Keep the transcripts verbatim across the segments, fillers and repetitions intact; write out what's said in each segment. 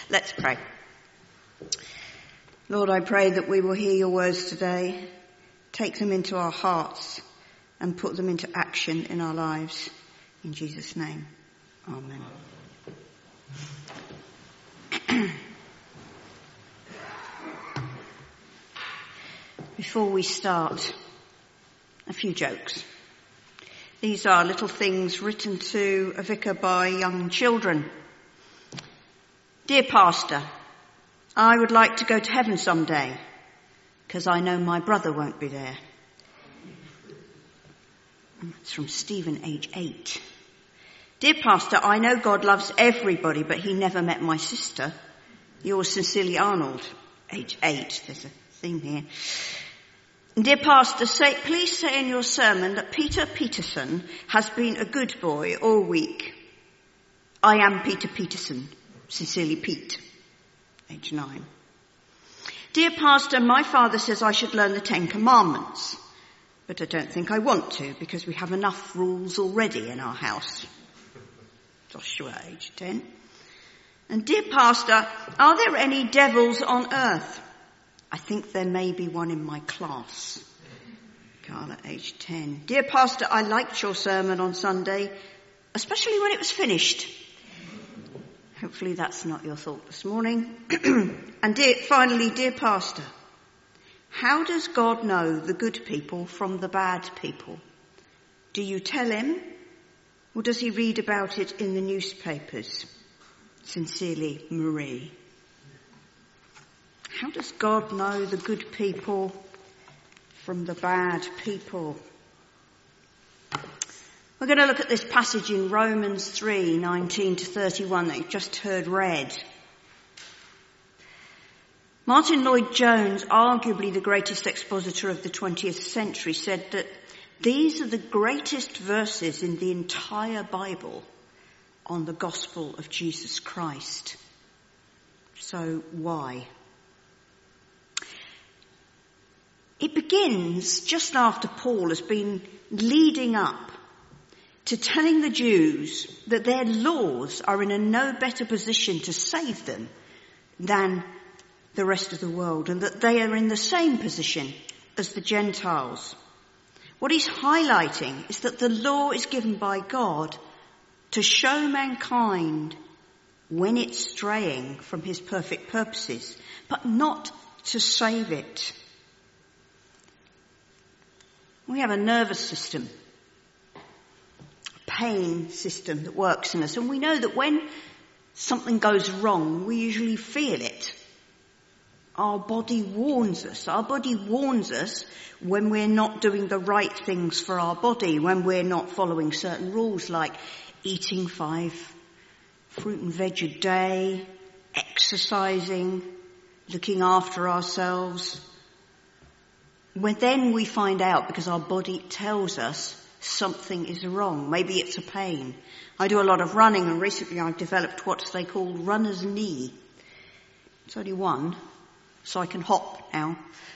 Let's pray. Lord, I pray that we will hear your words today, take them into our hearts and put them into action in our lives. In Jesus' name, amen. Before we start, a few jokes. These are little things written to a vicar by young children. Dear Pastor, I would like to go to heaven someday, because I know my brother won't be there. It's from Stephen, age eight. Dear Pastor, I know God loves everybody, but he never met my sister. Yours sincerely, Arnold, age eight. There's a theme here. Dear Pastor, say, please say in your sermon that Peter Peterson has been a good boy all week. I am Peter Peterson. Sincerely, Pete, age nine. Dear Pastor, my father says I should learn the Ten Commandments, but I don't think I want to because we have enough rules already in our house. Joshua, age ten. And dear Pastor, are there any devils on earth? I think there may be one in my class. Carla, age ten. Dear Pastor, I liked your sermon on Sunday, especially when it was finished. Hopefully that's not your thought this morning. And dear, finally, dear Pastor, how does God know the good people from the bad people? Do you tell him, or does he read about it in the newspapers? Sincerely, Marie. How does God know the good people from the bad people? We're going to look at this passage in Romans three, nineteen to thirty-one that you've just heard read. Martin Lloyd-Jones, arguably the greatest expositor of the twentieth century, said that these are the greatest verses in the entire Bible on the gospel of Jesus Christ. So why? It begins just after Paul has been leading up to telling the Jews that their laws are in a no better position to save them than the rest of the world, and that they are in the same position as the Gentiles. What he's highlighting is that the law is given by God to show mankind when it's straying from his perfect purposes, but not to save it. We have a nervous system, a pain system that works in us, and we know that when something goes wrong, we usually feel it. Our body warns us. Our body warns us when we're not doing the right things for our body, when we're not following certain rules like eating five fruit and veg a day, exercising, looking after ourselves. When then we find out, because our body tells us something is wrong. Maybe it's a pain. I do a lot of running, and recently I've developed what they call runner's knee. It's only one, so I can hop now.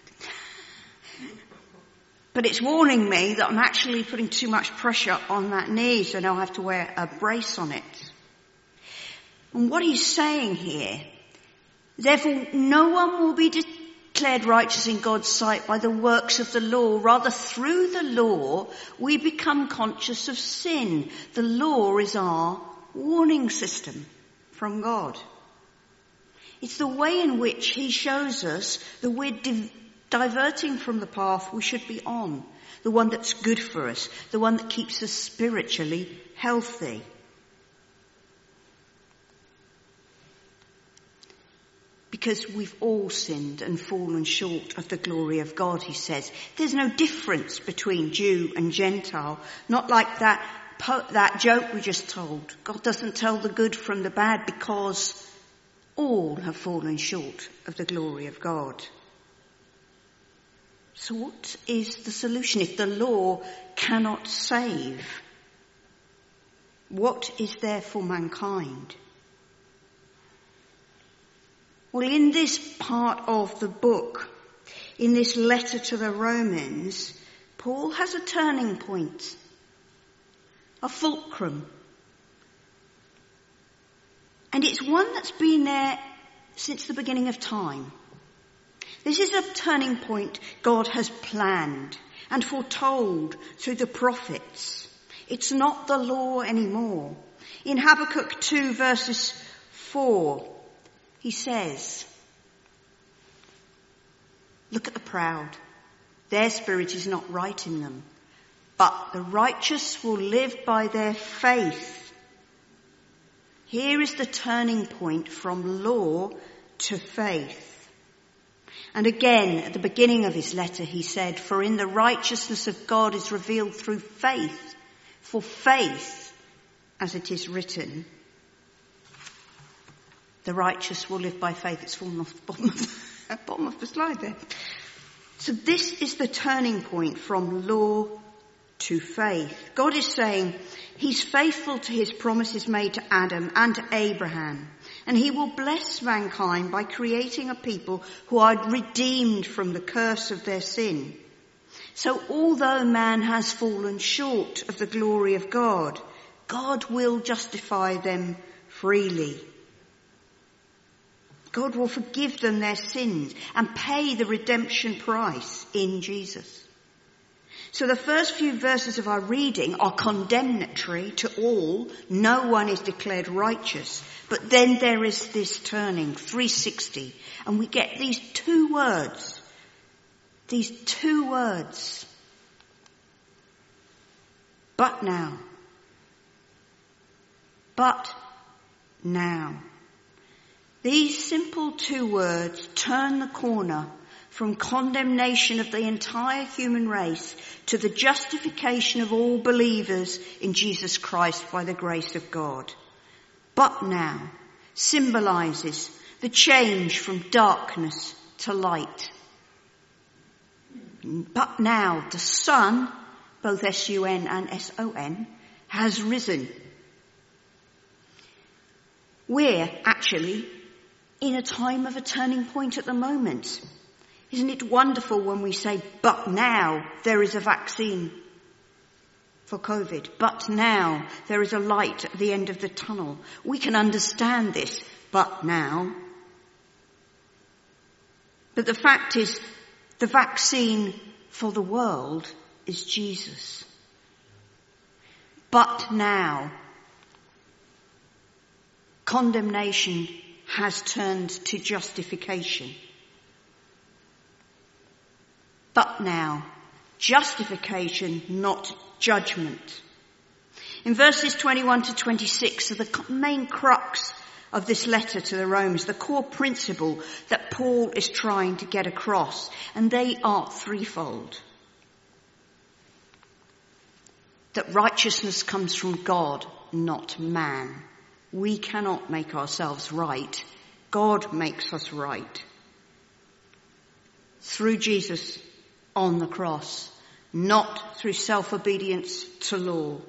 But it's warning me that I'm actually putting too much pressure on that knee, so now I have to wear a brace on it. And what he's saying here, therefore no one will be declared righteous in God's sight by the works of the law. Rather, through the law, we become conscious of sin. The law is our warning system from God. It's the way in which he shows us that we're di- diverting from the path we should be on, the one that's good for us, the one that keeps us spiritually healthy. Because we've all sinned and fallen short of the glory of God, he says. There's no difference between Jew and Gentile. Not like that, po- that joke we just told. God doesn't tell the good from the bad because all have fallen short of the glory of God. So what is the solution if the law cannot save? What is there for mankind? Well, in this part of the book, in this letter to the Romans, Paul has a turning point, a fulcrum. And it's one that's been there since the beginning of time. This is a turning point God has planned and foretold through the prophets. It's not the law anymore. In Habakkuk two verses four, he says, look at the proud. Their spirit is not right in them, but the righteous will live by their faith. Here is the turning point from law to faith. And again, at the beginning of his letter, he said, for in the righteousness of God is revealed through faith. For faith, as it is written, the righteous will live by faith. It's fallen off the bottom of the, bottom of the slide there. So this is the turning point from law to faith. God is saying he's faithful to his promises made to Adam and to Abraham. And he will bless mankind by creating a people who are redeemed from the curse of their sin. So although man has fallen short of the glory of God, God will justify them freely. God will forgive them their sins and pay the redemption price in Jesus. So the first few verses of our reading are condemnatory to all. No one is declared righteous. But then there is this turning, three sixty, and we get these two words. These two words. But now. But now. These simple two words turn the corner from condemnation of the entire human race to the justification of all believers in Jesus Christ by the grace of God. But now symbolizes the change from darkness to light. But now the sun, both S U N and S O N, has risen. We're actually in a time of a turning point at the moment. Isn't it wonderful when we say, but now there is a vaccine for COVID, but now there is a light at the end of the tunnel. We can understand this, but now. But the fact is, the vaccine for the world is Jesus. But now, condemnation has turned to justification. But now, justification, not judgment. In verses twenty-one to twenty-six are the main crux of this letter to the Romans, the core principle that Paul is trying to get across, and they are threefold. That righteousness comes from God, not man. We cannot make ourselves right. God makes us right. Through Jesus on the cross, not through self-obedience to law.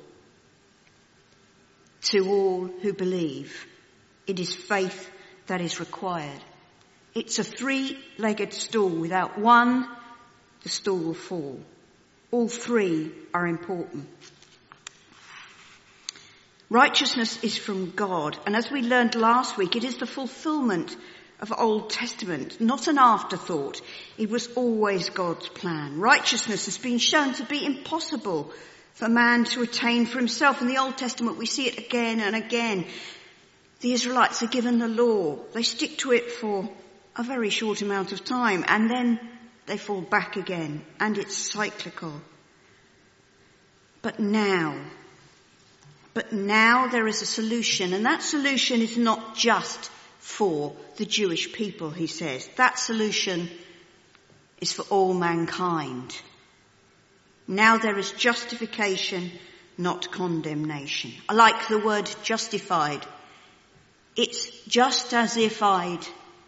To all who believe, it is faith that is required. It's a three-legged stool. Without one, the stool will fall. All three are important. Righteousness is from God, and as we learned last week, it is the fulfillment of Old Testament, not an afterthought. It was always God's plan. Righteousness has been shown to be impossible for man to attain for himself. In the Old Testament, we see it again and again. The Israelites are given the law. They stick to it for a very short amount of time, and then they fall back again, and it's cyclical. But now, But now there is a solution, and that solution is not just for the Jewish people, he says. That solution is for all mankind. Now there is justification, not condemnation. I like the word justified. It's just as if I'd.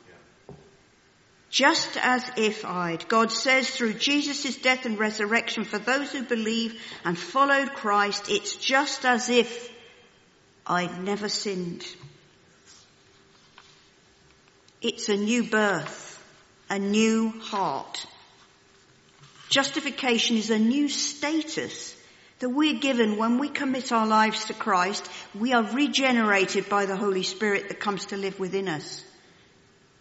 Just as if I'd. God says through Jesus' death and resurrection, for those who believe and followed Christ, it's just as if I'd never sinned. It's a new birth, a new heart. Justification is a new status that we're given when we commit our lives to Christ. We are regenerated by the Holy Spirit that comes to live within us.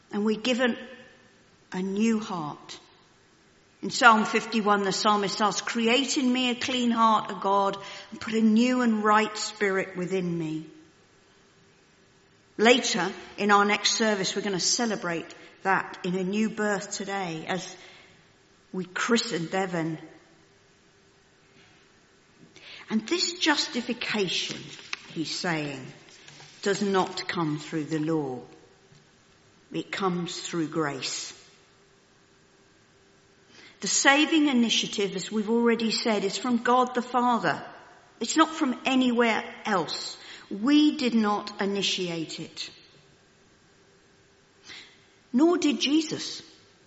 And we're given a new heart. In Psalm fifty-one, the psalmist asks, create in me a clean heart, O God, and put a new and right spirit within me. Later, in our next service, we're going to celebrate that in a new birth today as we christen Devon. And this justification, he's saying, does not come through the law. It comes through grace. The saving initiative, as we've already said, is from God the Father. It's not from anywhere else. We did not initiate it. Nor did Jesus.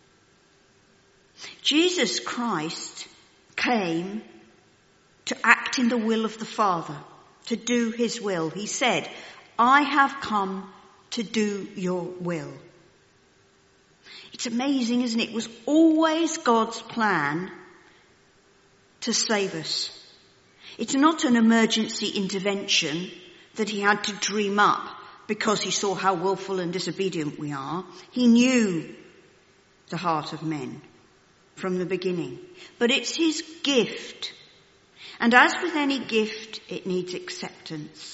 Jesus Christ came to act in the will of the Father, to do his will. He said, I have come to do your will. It's amazing, isn't it? It was always God's plan to save us. It's not an emergency intervention that he had to dream up because he saw how willful and disobedient we are. He knew the heart of men from the beginning. But it's his gift. And as with any gift, it needs acceptance.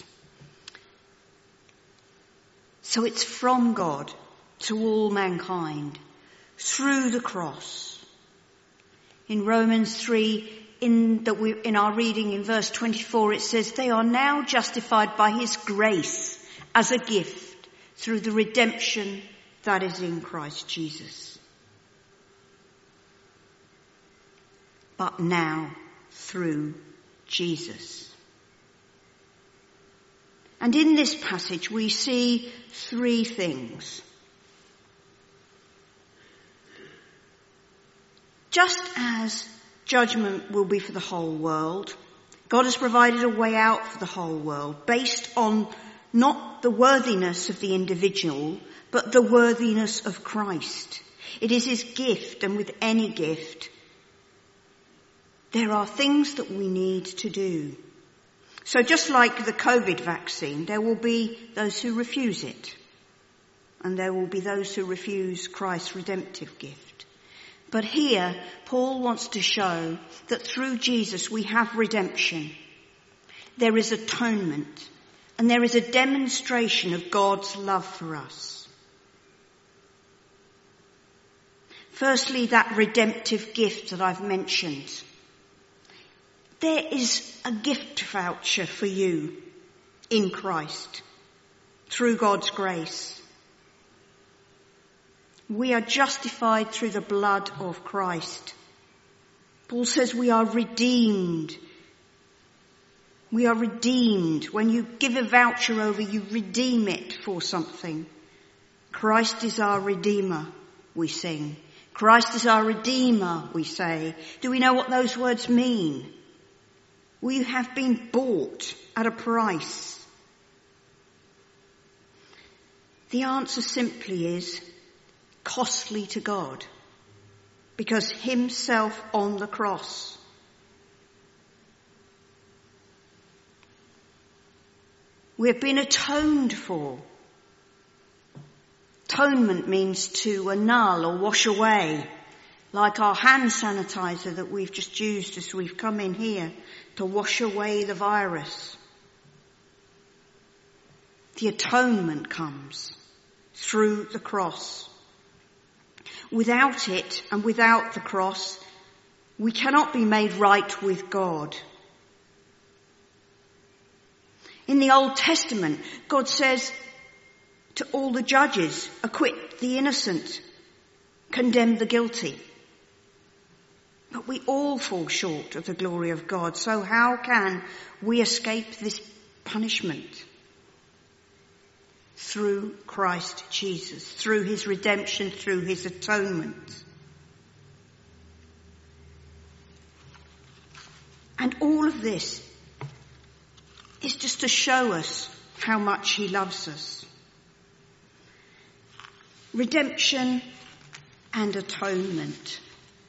So it's from God to all mankind through the cross. In Romans three, in, the, in our reading in verse twenty-four, it says, they are now justified by his grace as a gift through the redemption that is in Christ Jesus. But now through Jesus. And in this passage we see three things. Just as judgment will be for the whole world, God has provided a way out for the whole world based on not the worthiness of the individual, but the worthiness of Christ. It is his gift, and with any gift, there are things that we need to do. So just like the COVID vaccine, there will be those who refuse it, and there will be those who refuse Christ's redemptive gift. But here, Paul wants to show that through Jesus we have redemption. There is atonement, and there is a demonstration of God's love for us. Firstly, that redemptive gift that I've mentioned. There is a gift voucher for you in Christ through God's grace. We are justified through the blood of Christ. Paul says we are redeemed. We are redeemed. When you give a voucher over, you redeem it for something. Christ is our Redeemer, we sing. Christ is our Redeemer, we say. Do we know what those words mean? We have been bought at a price. The answer simply is costly to God, because himself on the cross. We have been atoned for. Atonement means to annul or wash away, like our hand sanitizer that we've just used as we've come in here to wash away the virus. The atonement comes through the cross. Without it and without the cross, we cannot be made right with God. In the Old Testament, God says to all the judges, acquit the innocent, condemn the guilty. But we all fall short of the glory of God, so how can we escape this punishment? Through Christ Jesus, through his redemption, through his atonement. And all of this is just to show us how much he loves us. Redemption and atonement.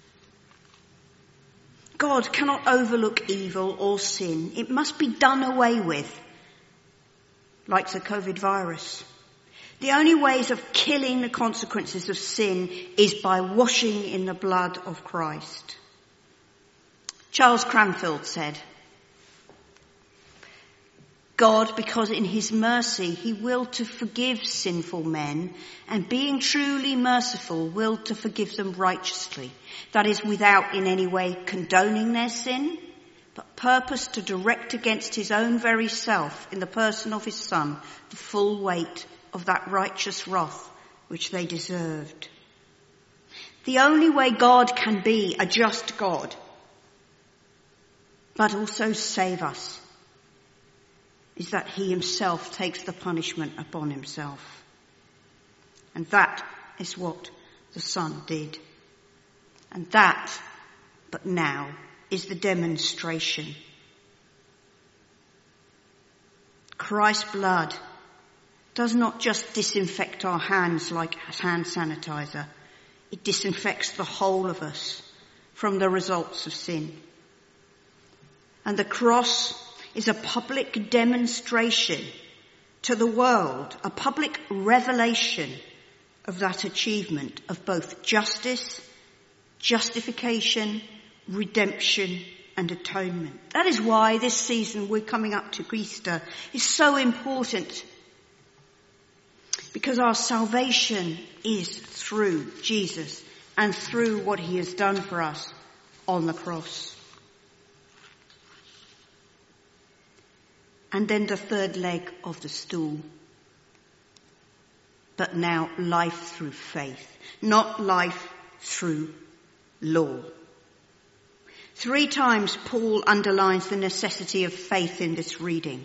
God cannot overlook evil or sin. It must be done away with. Like the COVID virus. The only ways of killing the consequences of sin is by washing in the blood of Christ. Charles Cranfield said, God, because in his mercy he willed to forgive sinful men, and being truly merciful, willed to forgive them righteously. That is, without in any way condoning their sin, but purposed to direct against his own very self, in the person of his Son, the full weight of that righteous wrath which they deserved. The only way God can be a just God, but also save us, is that he himself takes the punishment upon himself. And that is what the Son did. And that, but now, is the demonstration. Christ's blood does not just disinfect our hands like hand sanitizer. It disinfects the whole of us from the results of sin. And the cross is a public demonstration to the world, a public revelation of that achievement of both justice, justification, redemption and atonement. That is why this season we're coming up to Easter is so important, because our salvation is through Jesus and through what he has done for us on the cross. And then the third leg of the stool. But now life through faith, not life through law. Three times Paul underlines the necessity of faith in this reading.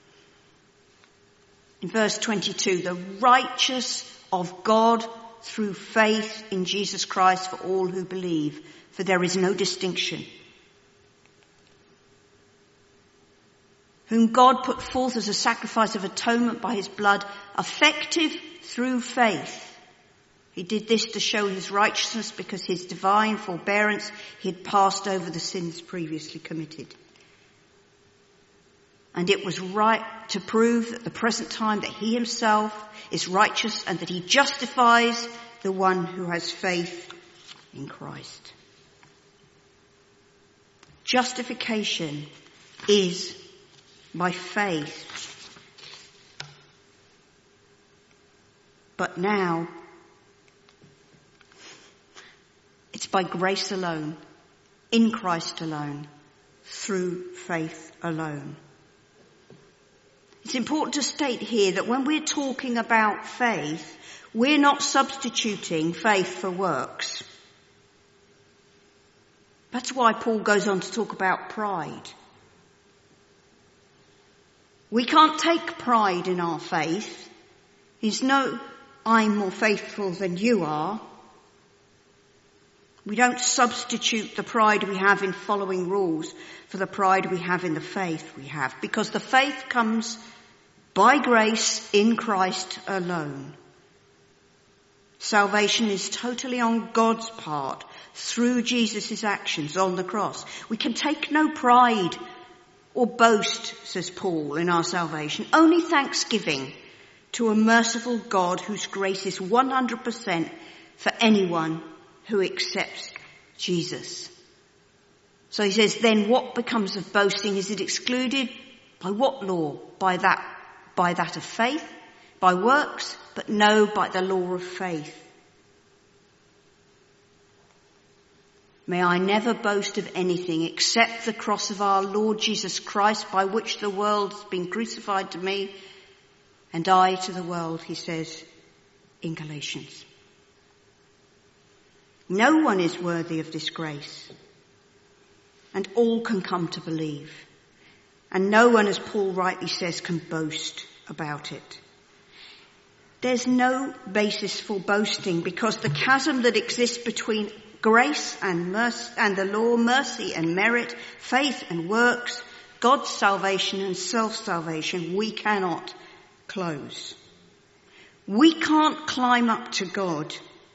In verse twenty-two, the righteous of God through faith in Jesus Christ for all who believe, for there is no distinction. Whom God put forth as a sacrifice of atonement by his blood, effective through faith. He did this to show his righteousness, because his divine forbearance he had passed over the sins previously committed. And it was right to prove at the present time that he himself is righteous and that he justifies the one who has faith in Christ. Justification is by faith. But now, it's by grace alone, in Christ alone, through faith alone. It's important to state here that when we're talking about faith, we're not substituting faith for works. That's why Paul goes on to talk about pride. We can't take pride in our faith. There's no, I'm more faithful than you are. We don't substitute the pride we have in following rules for the pride we have in the faith we have, because the faith comes by grace in Christ alone. Salvation is totally on God's part through Jesus' actions on the cross. We can take no pride or boast, says Paul, in our salvation, only thanksgiving to a merciful God whose grace is one hundred percent for anyone who accepts Jesus. So he says, then what becomes of boasting? Is it excluded? By what law? By that, by that of faith? By works? But no, by the law of faith. May I never boast of anything except the cross of our Lord Jesus Christ, by which the world has been crucified to me, and I to the world, he says in Galatians. No one is worthy of this grace, and all can come to believe. And no one, as Paul rightly says, can boast about it. There's no basis for boasting, because the chasm that exists between grace and mercy and the law, mercy and merit, faith and works, God's salvation and self-salvation, we cannot close. We can't climb up to God.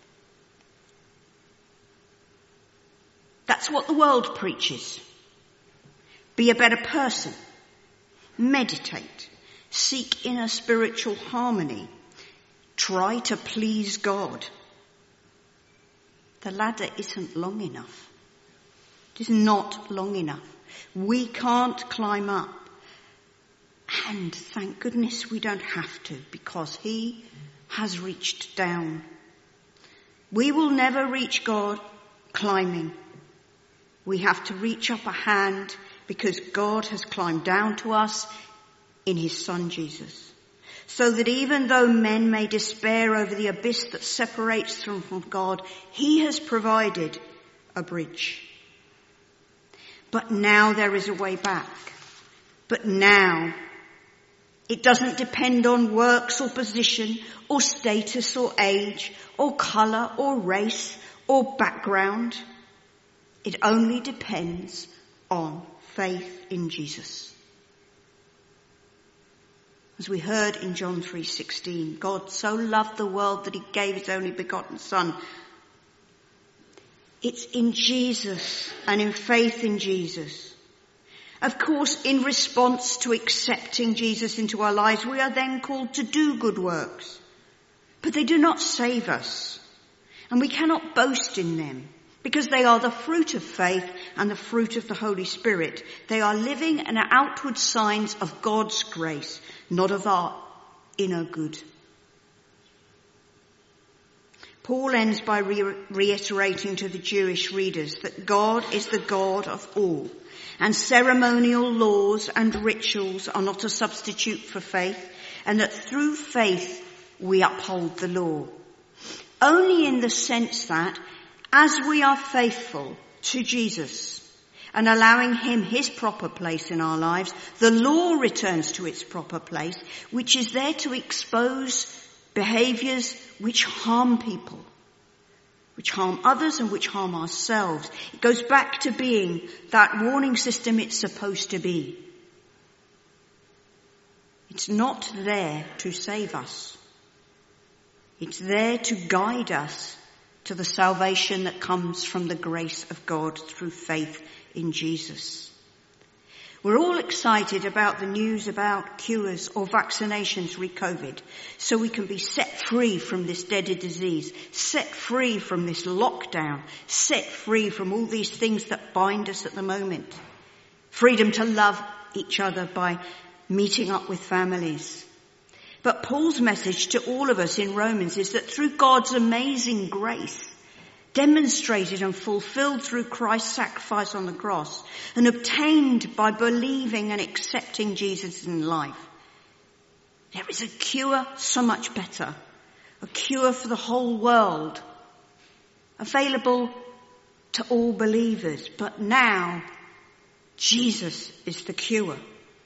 That's what the world preaches. Be a better person. Meditate. Seek inner spiritual harmony. try to please God. The ladder isn't long enough. It is not long enough. We can't climb up. And thank goodness we don't have to, because he has reached down. We will never reach God climbing. We have to reach up a hand because God has climbed down to us in his Son Jesus. So that even though men may despair over the abyss that separates them from God, he has provided a bridge. But now there is a way back. But now it doesn't depend on works or position or status or age or colour or race or background. It only depends on faith in Jesus. As we heard in John three sixteen, God so loved the world that he gave his only begotten Son. It's in Jesus and in faith in Jesus. Of course, in response to accepting Jesus into our lives, we are then called to do good works. But they do not save us, and we cannot boast in them, because they are the fruit of faith and the fruit of the Holy Spirit. They are living and outward signs of God's grace, not of our inner good. Paul ends by re- reiterating to the Jewish readers that God is the God of all, and ceremonial laws and rituals are not a substitute for faith, and that through faith we uphold the law. Only in the sense that as we are faithful to Jesus and allowing him his proper place in our lives, the law returns to its proper place, which is there to expose behaviours which harm people, which harm others and which harm ourselves. It goes back to being that warning system it's supposed to be. It's not there to save us. It's there to guide us to the salvation that comes from the grace of God through faith in Jesus. We're all excited about the news about cures or vaccinations re-COVID, so we can be set free from this deadly disease, set free from this lockdown, set free from all these things that bind us at the moment. Freedom to love each other by meeting up with families. But Paul's message to all of us in Romans is that through God's amazing grace, demonstrated and fulfilled through Christ's sacrifice on the cross and obtained by believing and accepting Jesus in life, there is a cure so much better, a cure for the whole world, available to all believers. But now, Jesus is the cure.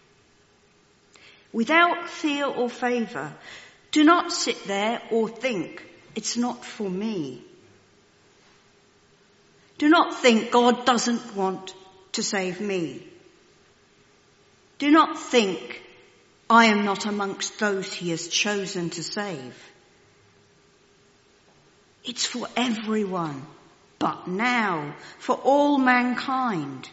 Without fear or favour, do not sit there or think, it's not for me. Do not think God doesn't want to save me. Do not think I am not amongst those he has chosen to save. It's for everyone, but now for all mankind.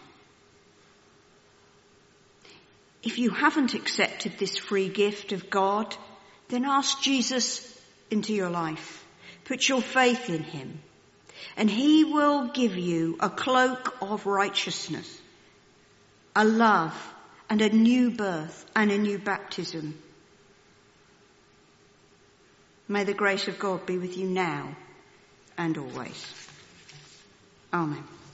If you haven't accepted this free gift of God, then ask Jesus into your life. Put your faith in him. And he will give you a cloak of righteousness, a love and a new birth and a new baptism. May the grace of God be with you now and always. Amen.